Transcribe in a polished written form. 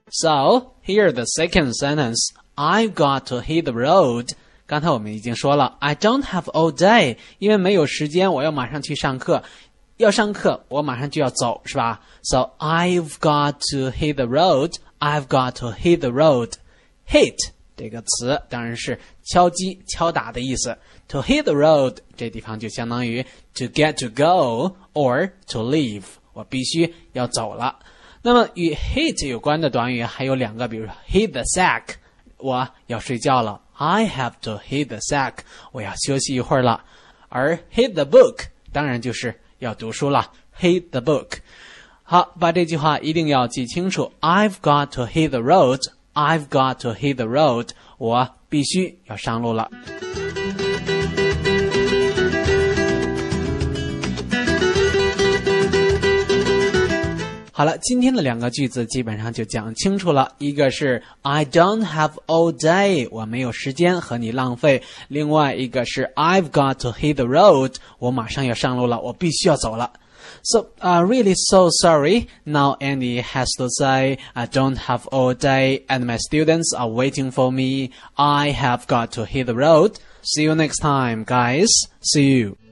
So, here the second sentence. I've got to hit the road. 刚才我们已经说了 I don't have all day. 因为没有时间，我要马上去上课。要上课，我马上就要走，是吧？ So, I've got to hit the road. I've got to hit the road. Hit 这个词当然是敲击、敲打的意思。To hit the road 这地方就相当于 to get to go or to leave. 我必须要走了。那么与 hit 有关的短语还有两个，比如说 hit the sack， 我要睡觉了。I have to hit the sack， 我要休息一会儿了。而 hit the book 当然就是要读书了 hit the book。 好，把这句话一定要记清楚。 I've got to hit the road. I've got to hit the road. 我必须要上路了。好了，今天的两个句子基本上就讲清楚了。一个是 I don't have all day， 我没有时间和你浪费。另外一个是 I've got to hit the road， 我马上要上路了，我必须要走了。So, really so sorry. Now Andy has to say, I don't have all day and my students are waiting for me. I have got to hit the road. See you next time, guys. See you.